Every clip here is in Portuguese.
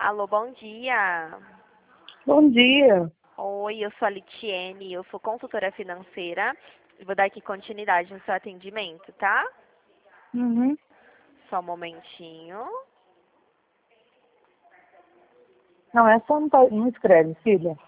Alô, bom dia. Bom dia. Oi, eu sou a Litiene, eu sou consultora financeira e vou dar aqui continuidade no seu atendimento, tá? Uhum. Só um momentinho. Não, essa não escreve, filha.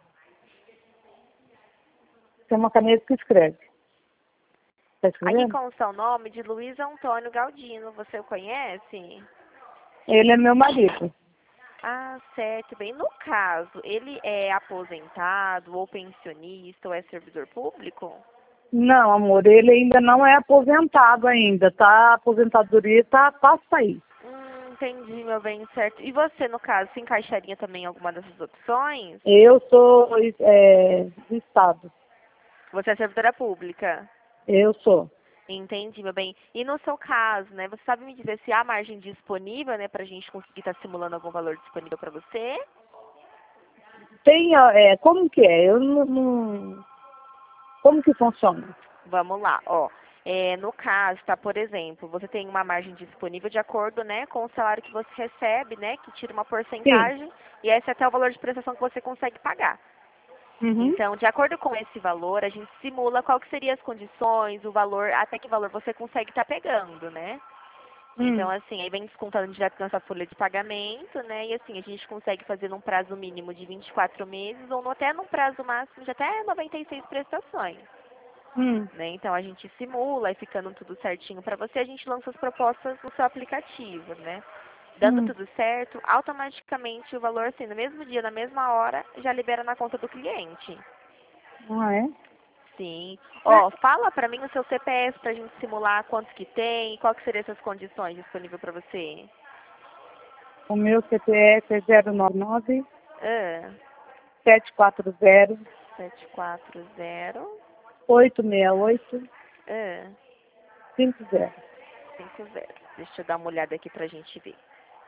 Tem uma caneta que escreve. Tá Aqui escrevendo? com o seu nome de Luiz Antônio Galdino, você o conhece? Ele é meu marido. Ah, certo. Bem, no caso, ele é aposentado ou pensionista ou é servidor público? Não, amor, ele ainda não é aposentado ainda, tá? A aposentadoria tá para sair. Entendi, meu bem, certo. E você, no caso, se encaixaria também em alguma dessas opções? Eu sou do Estado. Você é servidora pública? Eu sou. Entendi, meu bem. E no seu caso, né, você sabe me dizer se há margem disponível, né, pra gente conseguir estar simulando algum valor disponível para você? Tem, como que é? Eu não... Como que funciona? Vamos lá, ó. No caso, tá, por exemplo, você tem uma margem disponível de acordo, né, com o salário que você recebe, né, que tira uma Sim. porcentagem, e esse é até o valor de prestação que você consegue pagar. Uhum. Então, de acordo com esse valor, a gente simula qual que seriam as condições, o valor, até que valor você consegue estar pegando, né? Então, assim, aí vem descontando direto nessa folha de pagamento, né? E assim, a gente consegue fazer num prazo mínimo de 24 meses ou até num prazo máximo de até 96 prestações, Hum. né? Então, a gente simula e ficando tudo certinho para você, a gente lança as propostas no seu aplicativo, né? Dando Hum. tudo certo, automaticamente o valor, assim, no mesmo dia, na mesma hora, já libera na conta do cliente. Ah, é? Sim. Ó, fala pra mim o seu CPF pra gente simular quantos que tem e qual que seriam essas condições disponíveis pra você. O meu CPF é 099 Ah, 740 740 868 ah, 50. 50. Deixa eu dar uma olhada aqui pra gente ver.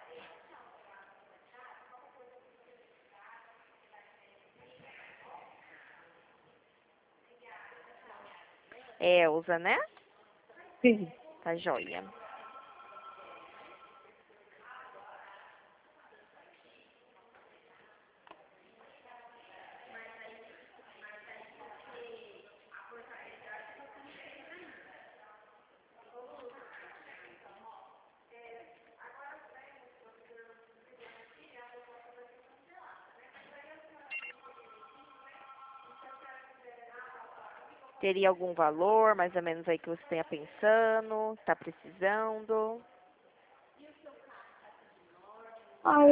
É Elza, né? Sim. Tá joia. Teria algum valor, mais ou menos aí que você tenha pensando, tá precisando? Ah,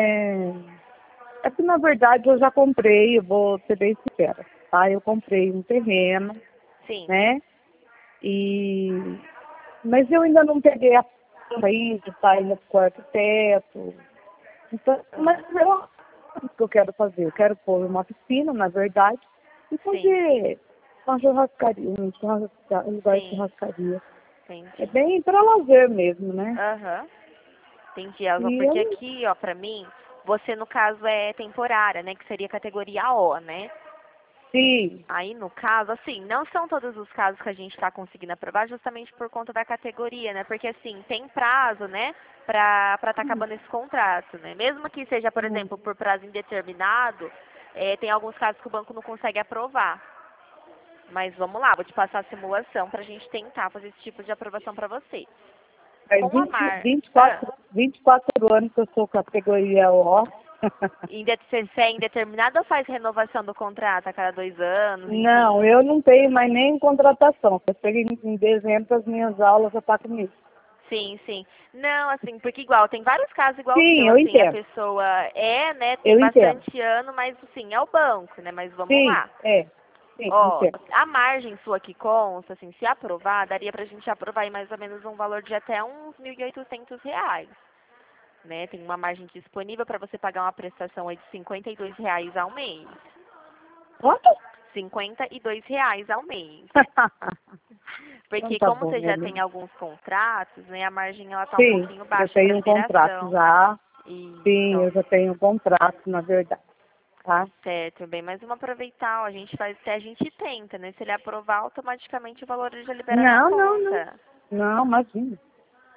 é que na verdade eu já comprei, eu vou ser bem sincera, tá? Eu comprei um terreno, Sim, né? E... Mas eu ainda não peguei a ainda, tá ainda pro arquiteto. Então, mas o que eu quero fazer? Eu quero pôr uma piscina, na verdade, e sim, fazer uma churrascaria, um lugar de sim, churrascaria. É entendi. bem para lazer mesmo, né? Aham. Entendi, Elza, E porque eu, aqui, ó, pra mim, você no caso é temporária, né, que seria categoria O, né? sim. Aí no caso, assim, não são todos os casos que a gente está conseguindo aprovar justamente por conta da categoria, né? Porque assim, tem prazo, né, pra tá acabando esse contrato, né? Mesmo que seja, por Hum. exemplo, por prazo indeterminado, tem alguns casos que o banco não consegue aprovar. Mas vamos lá, vou te passar a simulação pra gente tentar fazer esse tipo de aprovação pra você. Faz Com a 20, Mar... Ah. 24 anos que eu sou categoria O. Se é indeterminado ou faz renovação do contrato a cada 2 anos, Não, enfim? eu não tenho mais nem contratação. Eu cheguei em dezembro, as minhas aulas já estão comigo. Sim, sim. Não, assim, porque igual, tem vários casos igual o Sim, seu, eu assim, a entendo. pessoa né, tem Eu entendo. bastante ano, mas assim, é o banco, né? Mas vamos Sim, lá. sim, Ó, entendo. a margem sua que consta, assim, se aprovar, daria pra gente aprovar aí mais ou menos um valor de até uns R$ 1.800, né? Tem uma margem disponível para você pagar uma prestação aí de R$ 52 ao mês. Quanto? R$ 52 ao mês. Então Porque tá como bom, você minha já tem linda. alguns contratos, né, a margem ela tá um Sim, pouquinho eu baixa para tenho um contrato operação. já. Sim, Isso. eu já tenho um contrato, na verdade. Tá? Certo, bem, mas vamos aproveitar, ó, a gente faz, a gente tenta, né? Se ele aprovar, automaticamente o valor ele já libera na Não, não, não. conta. Não, imagina.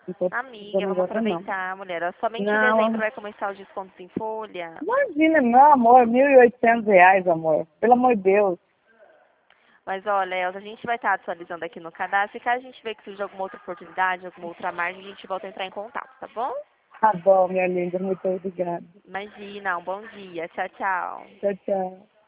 Não tô Amiga, precisando vamos agora, não. aproveitar, mulher. Ó, somente em Não, dezembro vai começar os descontos em folha. imagina, meu amor, R$ 1.800, amor. Pelo amor de Deus. Mas olha, Elza, a gente vai estar atualizando aqui no cadastro. E caso a gente ver que surge alguma outra oportunidade, alguma outra margem, a gente volta a entrar em contato, tá bom? Tá bom, minha linda, muito obrigada. Imagina, um bom dia. Tchau, tchau. Tchau, tchau.